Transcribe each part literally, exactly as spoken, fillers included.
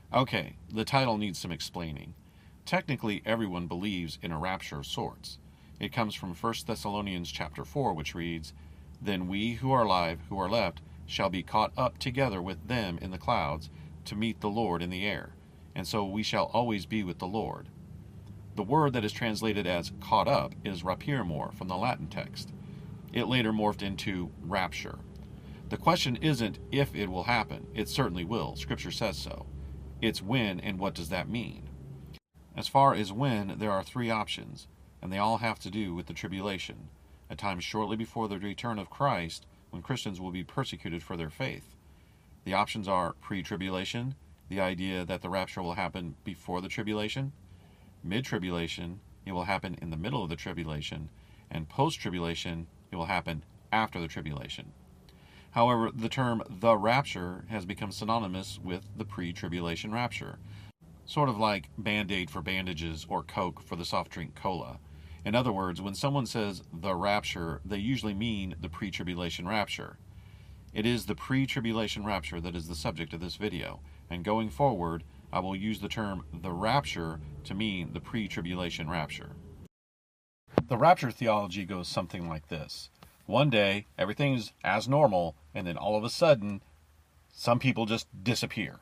Okay, the title needs some explaining. Technically, everyone believes in a rapture of sorts. It comes from First Thessalonians chapter four, which reads, "Then we who are alive, who are left, shall be caught up together with them in the clouds to meet the Lord in the air, and so we shall always be with the Lord." The word that is translated as caught up is rapirmor from the Latin text. It later morphed into rapture. The question isn't if it will happen. It certainly will. Scripture says so. It's when, and what does that mean? As far as when, there are three options, and they all have to do with the tribulation, a time shortly before the return of Christ when Christians will be persecuted for their faith. The options are pre-tribulation, the idea that the rapture will happen before the tribulation; mid-tribulation, it will happen in the middle of the tribulation; and post-tribulation, it will happen after the tribulation. However, the term the rapture has become synonymous with the pre-tribulation rapture, sort of like Band-Aid for bandages or Coke for the soft drink cola. In other words, when someone says the rapture, they usually mean the pre-tribulation rapture. It is the pre-tribulation rapture that is the subject of this video, and going forward, I will use the term the rapture to mean the pre-tribulation rapture. The rapture theology goes something like this. One day, everything's as normal, and then all of a sudden, some people just disappear.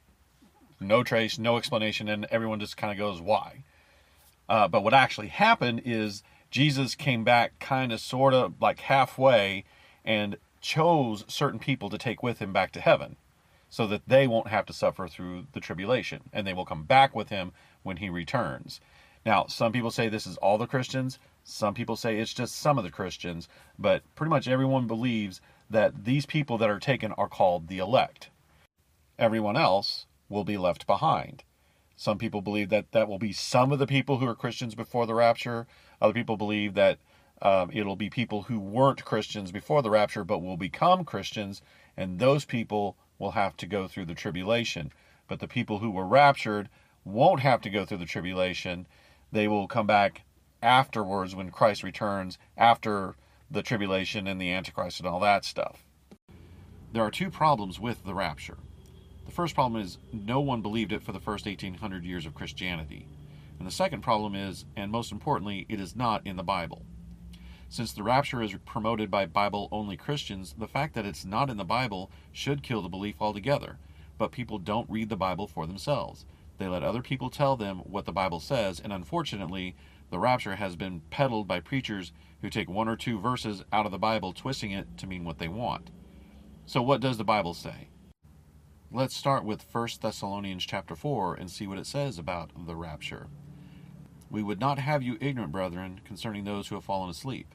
No trace, no explanation, and everyone just kind of goes, why? Uh, but what actually happened is Jesus came back kind of, sort of, like halfway, and chose certain people to take with him back to heaven, so that they won't have to suffer through the tribulation, and they will come back with him when he returns. Now, some people say this is all the Christians. Some people say it's just some of the Christians, but pretty much everyone believes that these people that are taken are called the elect. Everyone else will be left behind. Some people believe that that will be some of the people who are Christians before the rapture. Other people believe that um, it'll be people who weren't Christians before the rapture but will become Christians, and those people will have to go through the tribulation. But the people who were raptured won't have to go through the tribulation. They will come back afterwards when Christ returns, after the tribulation and the Antichrist and all that stuff. There are two problems with the rapture. The first problem is no one believed it for the first eighteen hundred years of Christianity. And the second problem is, and most importantly, it is not in the Bible. Since the rapture is promoted by Bible-only Christians, the fact that it's not in the Bible should kill the belief altogether. But people don't read the Bible for themselves. They let other people tell them what the Bible says, and unfortunately, the rapture has been peddled by preachers who take one or two verses out of the Bible, twisting it to mean what they want. So what does the Bible say? Let's start with First Thessalonians chapter four and see what it says about the rapture. "We would not have you ignorant, brethren, concerning those who have fallen asleep,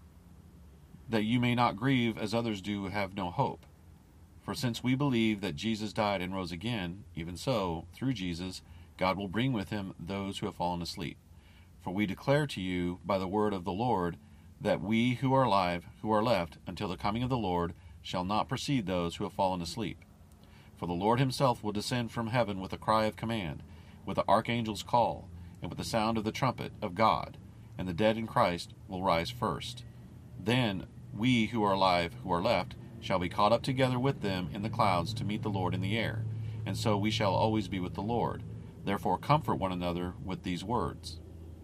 that you may not grieve as others do who have no hope. For since we believe that Jesus died and rose again, even so, through Jesus, God will bring with him those who have fallen asleep. For we declare to you by the word of the Lord, that we who are alive, who are left, until the coming of the Lord, shall not precede those who have fallen asleep. For the Lord himself will descend from heaven with a cry of command, with the archangel's call, and with the sound of the trumpet of God, and the dead in Christ will rise first. Then we who are alive, who are left, shall be caught up together with them in the clouds to meet the Lord in the air, and so we shall always be with the Lord. Therefore comfort one another with these words."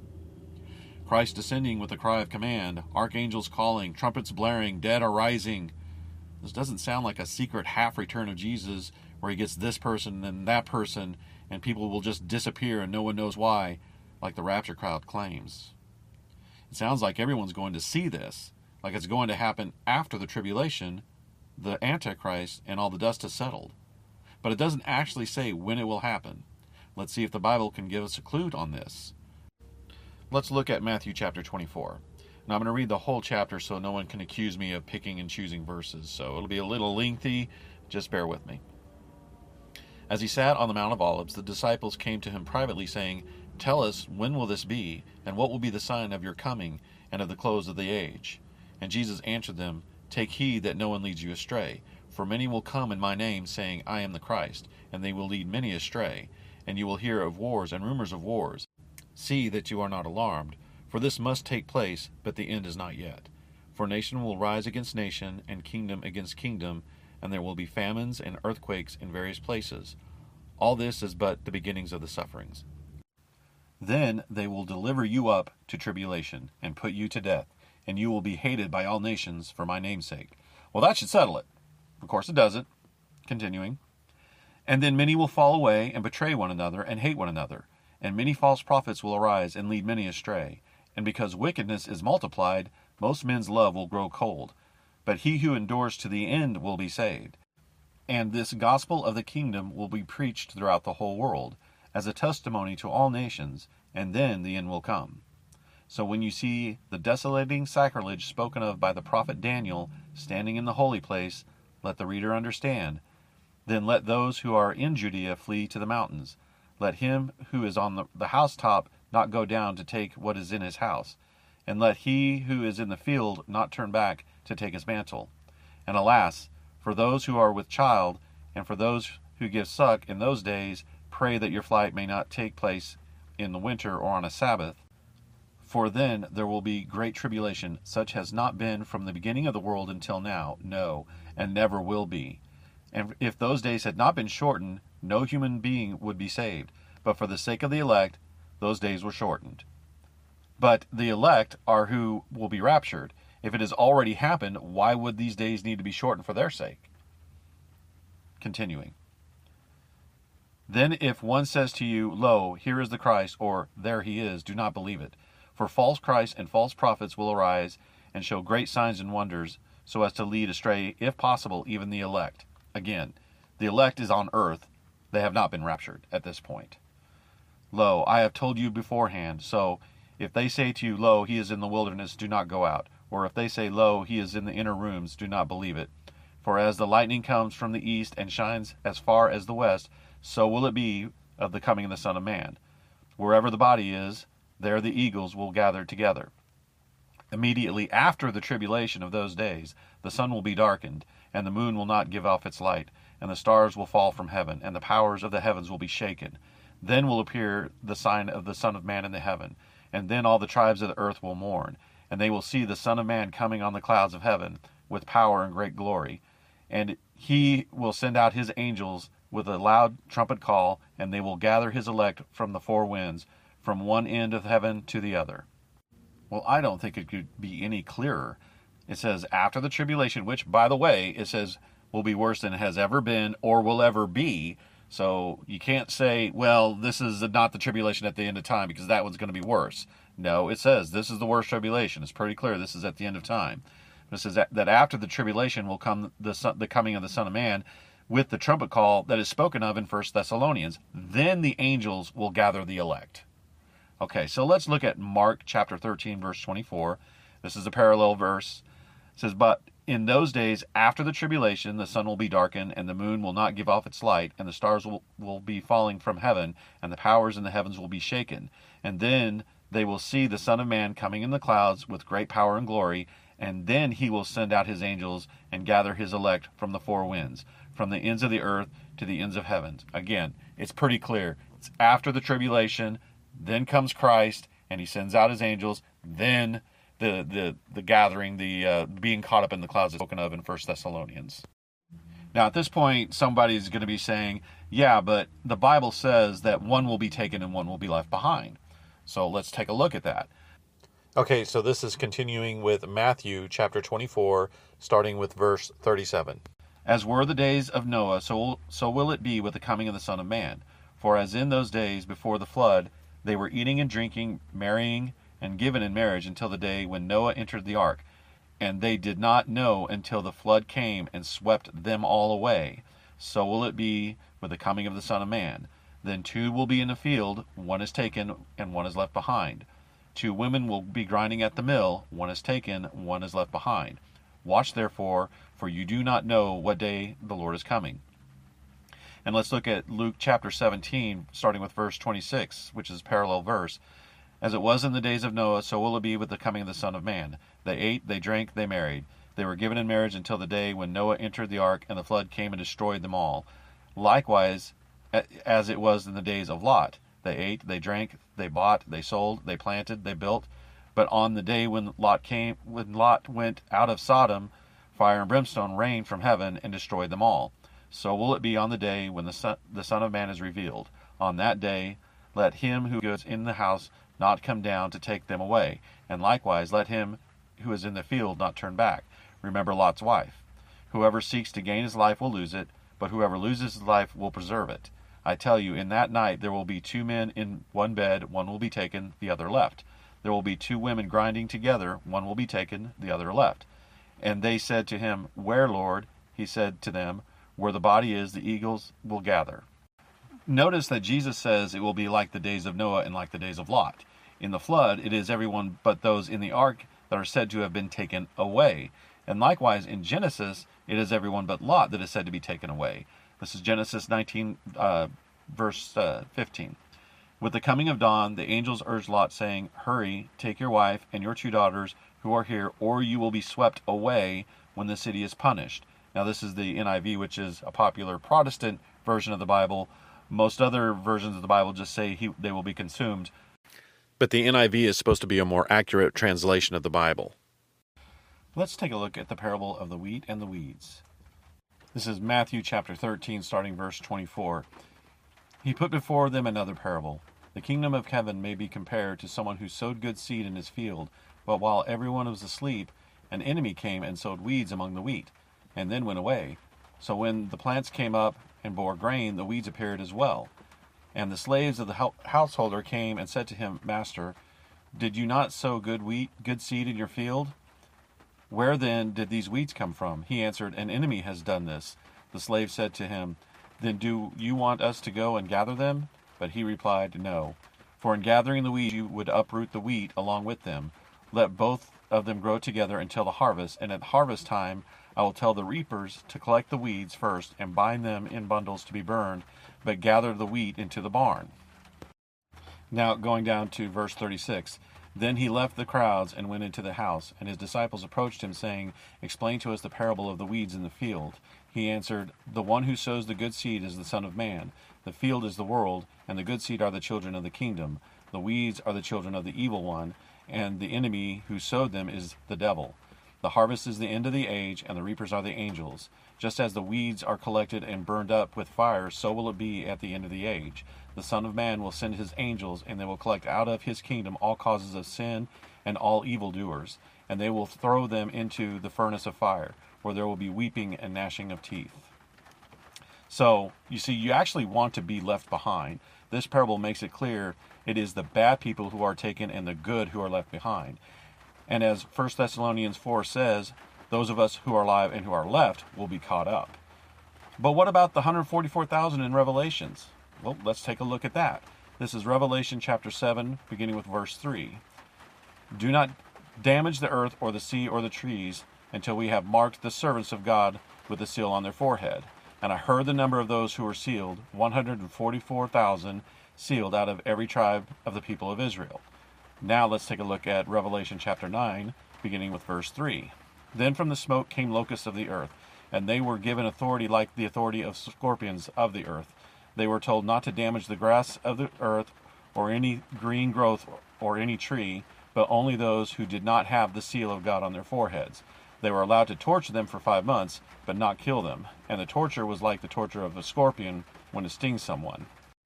Christ descending with a cry of command, archangels calling, trumpets blaring, dead are rising. This doesn't sound like a secret half-return of Jesus where he gets this person and that person, and people will just disappear and no one knows why, like the rapture crowd claims. It sounds like everyone's going to see this, like it's going to happen after the tribulation, the Antichrist, and all the dust has settled. But it doesn't actually say when it will happen. Let's see if the Bible can give us a clue on this. Let's look at Matthew chapter twenty-four. Now I'm going to read the whole chapter so no one can accuse me of picking and choosing verses, so it'll be a little lengthy. Just bear with me. "As he sat on the Mount of Olives, the disciples came to him privately, saying, 'Tell us, when will this be, and what will be the sign of your coming and of the close of the age?' And Jesus answered them, 'Take heed that no one leads you astray. For many will come in my name, saying, I am the Christ, and they will lead many astray. And you will hear of wars and rumors of wars. See that you are not alarmed, for this must take place, but the end is not yet. For nation will rise against nation, and kingdom against kingdom, and there will be famines and earthquakes in various places. All this is but the beginnings of the sufferings. Then they will deliver you up to tribulation, and put you to death, and you will be hated by all nations for my name's sake. Well, that should settle it. Of course it doesn't. Continuing. And then many will fall away, and betray one another, and hate one another. And many false prophets will arise, and lead many astray. And because wickedness is multiplied, most men's love will grow cold. But he who endures to the end will be saved. And this gospel of the kingdom will be preached throughout the whole world, as a testimony to all nations, and then the end will come. So when you see the desolating sacrilege spoken of by the prophet Daniel standing in the holy place, let the reader understand. Then let those who are in Judea flee to the mountains. Let him who is on the, the housetop not go down to take what is in his house. And let he who is in the field not turn back to take his mantle. And alas, for those who are with child, and for those who give suck in those days, pray that your flight may not take place in the winter or on a Sabbath. For then there will be great tribulation, such has not been from the beginning of the world until now, no, and never will be. And if those days had not been shortened, no human being would be saved. But for the sake of the elect, those days were shortened. But the elect are who will be raptured. If it has already happened, why would these days need to be shortened for their sake? Continuing. Then if one says to you, Lo, here is the Christ, or there he is, do not believe it. For false Christs and false prophets will arise, and show great signs and wonders, so as to lead astray, if possible, even the elect. Again, the elect is on earth. They have not been raptured at this point. Lo, I have told you beforehand. So, if they say to you, Lo, he is in the wilderness, do not go out. Or if they say, Lo, he is in the inner rooms, do not believe it. For as the lightning comes from the east and shines as far as the west, so will it be of the coming of the Son of Man. Wherever the body is, there the eagles will gather together. Immediately after the tribulation of those days, the sun will be darkened, and the moon will not give off its light, and the stars will fall from heaven, and the powers of the heavens will be shaken. Then will appear the sign of the Son of Man in the heaven, and then all the tribes of the earth will mourn, and they will see the Son of Man coming on the clouds of heaven, with power and great glory. And he will send out his angels with a loud trumpet call, and they will gather his elect from the four winds, from one end of heaven to the other. Well, I don't think it could be any clearer. It says, after the tribulation, which, by the way, it says will be worse than it has ever been or will ever be. So you can't say, well, this is not the tribulation at the end of time because that one's going to be worse. No, it says this is the worst tribulation. It's pretty clear this is at the end of time. It says that, that after the tribulation will come the, son, the coming of the Son of Man with the trumpet call that is spoken of in First Thessalonians. Then the angels will gather the elect. Okay, so let's look at Mark chapter thirteen, verse twenty-four. This is a parallel verse. It says, but in those days after the tribulation, the sun will be darkened, and the moon will not give off its light, and the stars will, will be falling from heaven, and the powers in the heavens will be shaken. And then they will see the Son of Man coming in the clouds with great power and glory, and then he will send out his angels and gather his elect from the four winds, from the ends of the earth to the ends of heaven. Again, it's pretty clear. It's after the tribulation, then comes Christ, and he sends out his angels, then the the the gathering, the uh, being caught up in the clouds is spoken of in First Thessalonians. Now, at this point, somebody's going to be saying, yeah, but the Bible says that one will be taken and one will be left behind. So let's take a look at that. Okay, so this is continuing with Matthew chapter twenty-four, starting with verse thirty-seven. As were the days of Noah, so, so will it be with the coming of the Son of Man. For as in those days before the flood, they were eating and drinking, marrying, and given in marriage until the day when Noah entered the ark. And they did not know until the flood came and swept them all away. So will it be with the coming of the Son of Man. Then two will be in the field, one is taken, and one is left behind. Two women will be grinding at the mill, one is taken, one is left behind. Watch therefore, for you do not know what day the Lord is coming. And let's look at Luke chapter seventeen, starting with verse twenty-six, which is a parallel verse. As it was in the days of Noah, so will it be with the coming of the Son of Man. They ate, they drank, they married. They were given in marriage until the day when Noah entered the ark, and the flood came and destroyed them all. Likewise, as it was in the days of Lot. They ate, they drank, they bought, they sold, they planted, they built. But on the day when Lot came, when Lot went out of Sodom, fire and brimstone rained from heaven and destroyed them all. So will it be on the day when the Son, the Son of Man is revealed. On that day, let him who goes in the house not come down to take them away, and likewise let him who is in the field not turn back. Remember Lot's wife. Whoever seeks to gain his life will lose it, but whoever loses his life will preserve it. I tell you, in that night there will be two men in one bed, one will be taken, the other left. There will be two women grinding together, one will be taken, the other left. And they said to him, Where, Lord? He said to them, Where the body is, the eagles will gather. Notice that Jesus says it will be like the days of Noah and like the days of Lot. In the flood, it is everyone but those in the ark that are said to have been taken away. And likewise, in Genesis, it is everyone but Lot that is said to be taken away. This is Genesis nineteen, uh, verse uh, fifteen. With the coming of dawn, the angels urged Lot, saying, Hurry, take your wife and your two daughters who are here, or you will be swept away when the city is punished. Now, this is the N I V, which is a popular Protestant version of the Bible. Most other versions of the Bible just say he, they will be consumed. But the N I V is supposed to be a more accurate translation of the Bible. Let's take a look at the parable of the wheat and the weeds. This is Matthew chapter thirteen, starting verse twenty-four. He put before them another parable. The kingdom of heaven may be compared to someone who sowed good seed in his field, but while everyone was asleep, an enemy came and sowed weeds among the wheat, and then went away. So when the plants came up and bore grain, the weeds appeared as well. And the slaves of the householder came and said to him, Master, did you not sow good wheat, good seed in your field? Where then did these weeds come from? He answered, An enemy has done this. The slave said to him, Then do you want us to go and gather them? But he replied, No. For in gathering the weeds you would uproot the wheat along with them. Let both of them grow together until the harvest, and at harvest time I will tell the reapers to collect the weeds first and bind them in bundles to be burned, but gather the wheat into the barn. Now going down to verse thirty-six. Then he left the crowds and went into the house, and his disciples approached him, saying, Explain to us the parable of the weeds in the field. He answered, The one who sows the good seed is the Son of Man. The field is the world, and the good seed are the children of the kingdom. The weeds are the children of the evil one, and the enemy who sowed them is the devil. The harvest is the end of the age, and the reapers are the angels. Just as the weeds are collected and burned up with fire, so will it be at the end of the age. The Son of Man will send his angels, and they will collect out of his kingdom all causes of sin and all evildoers, and they will throw them into the furnace of fire, where there will be weeping and gnashing of teeth. So, you see, you actually want to be left behind. This parable makes it clear it is the bad people who are taken and the good who are left behind. And as First Thessalonians four says, those of us who are alive and who are left will be caught up. But what about the one hundred forty-four thousand in Revelations? Well, let's take a look at that. This is Revelation chapter seven, beginning with verse three. Do not damage the earth or the sea or the trees until we have marked the servants of God with the seal on their forehead. And I heard the number of those who were sealed, one hundred forty-four thousand sealed out of every tribe of the people of Israel. Now let's take a look at Revelation chapter nine, beginning with verse three. Then from the smoke came locusts of the earth, and they were given authority like the authority of scorpions of the earth. They were told not to damage the grass of the earth, or any green growth, or any tree, but only those who did not have the seal of God on their foreheads. They were allowed to torture them for five months, but not kill them. And the torture was like the torture of a scorpion when it stings someone.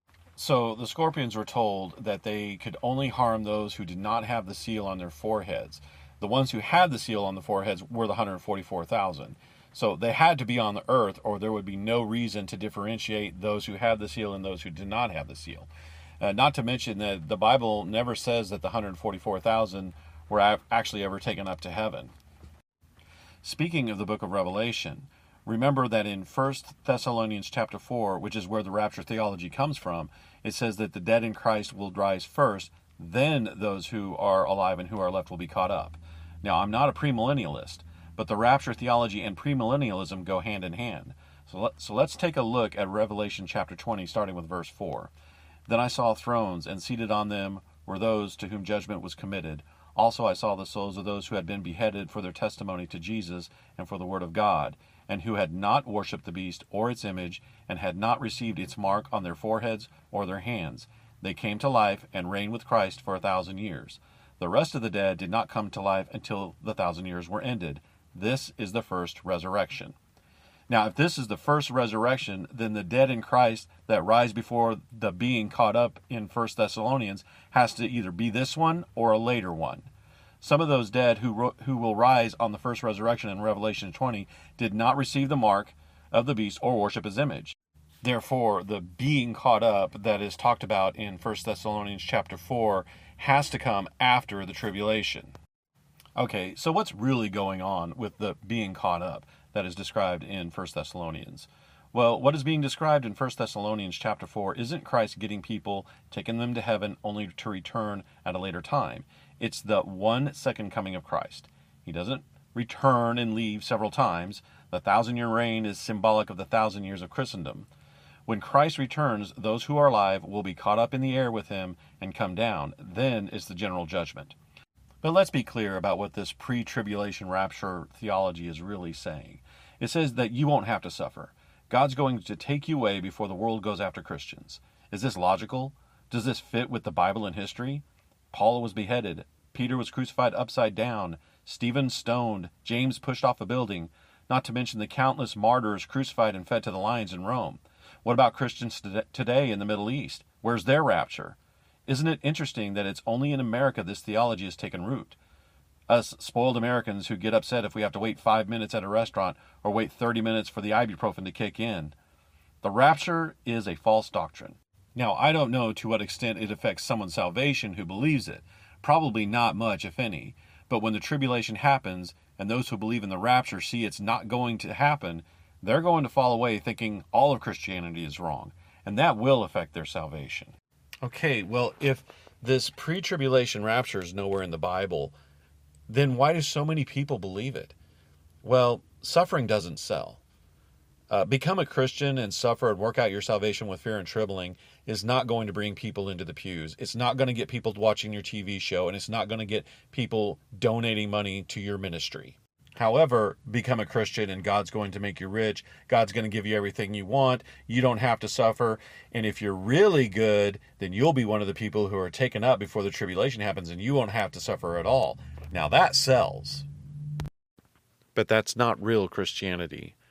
So the scorpions were told that they could only harm those who did not have the seal on their foreheads. The ones who had the seal on the foreheads were the one hundred forty-four thousand. So they had to be on the earth, or there would be no reason to differentiate those who had the seal and those who did not have the seal. Uh, not to mention that the Bible never says that the one hundred forty-four thousand were actually ever taken up to heaven. Speaking of the book of Revelation, remember that in First Thessalonians chapter four, which is where the rapture theology comes from, it says that the dead in Christ will rise first, then those who are alive and who are left will be caught up. Now, I'm not a premillennialist, but the rapture theology and premillennialism go hand in hand. So, let, so let's take a look at Revelation chapter twenty, starting with verse four. Then I saw thrones, and seated on them were those to whom judgment was committed. Also I saw the souls of those who had been beheaded for their testimony to Jesus and for the word of God, and who had not worshipped the beast or its image, and had not received its mark on their foreheads or their hands. They came to life and reigned with Christ for a thousand years. The rest of the dead did not come to life until the thousand years were ended. This is the first resurrection. Now, if this is the first resurrection, then the dead in Christ that rise before the being caught up in First Thessalonians has to either be this one or a later one. Some of those dead who who will rise on the first resurrection in Revelation twenty did not receive the mark of the beast or worship his image. Therefore, the being caught up that is talked about in First Thessalonians chapter four has to come after the tribulation. Okay, so what's really going on with the being caught up that is described in First Thessalonians? Well, what is being described in First Thessalonians chapter four isn't Christ getting people, taking them to heaven only to return at a later time. It's the one second coming of Christ. He doesn't return and leave several times. The thousand-year reign is symbolic of the thousand years of Christendom. When Christ returns, those who are alive will be caught up in the air with him and come down. Then is the general judgment. But let's be clear about what this pre-tribulation rapture theology is really saying. It says that you won't have to suffer. God's going to take you away before the world goes after Christians. Is this logical? Does this fit with the Bible and history? Paul was beheaded. Peter was crucified upside down. Stephen stoned. James pushed off a building. Not to mention the countless martyrs crucified and fed to the lions in Rome. What about Christians today in the Middle East? Where's their rapture? Isn't it interesting that it's only in America this theology has taken root? Us spoiled Americans who get upset if we have to wait five minutes at a restaurant or wait thirty minutes for the ibuprofen to kick in. The rapture is a false doctrine. Now, I don't know to what extent it affects someone's salvation who believes it. Probably not much, if any. But when the tribulation happens and those who believe in the rapture see it's not going to happen, they're going to fall away thinking all of Christianity is wrong. And that will affect their salvation. Okay, well, if this pre-tribulation rapture is nowhere in the Bible, then why do so many people believe it? Well, suffering doesn't sell. Uh, become a Christian and suffer and work out your salvation with fear and trembling is not going to bring people into the pews. It's not going to get people watching your T V show, and it's not going to get people donating money to your ministry. However, become a Christian and God's going to make you rich. God's going to give you everything you want. You don't have to suffer. And if you're really good, then you'll be one of the people who are taken up before the tribulation happens and you won't have to suffer at all. Now that sells. But that's not real Christianity.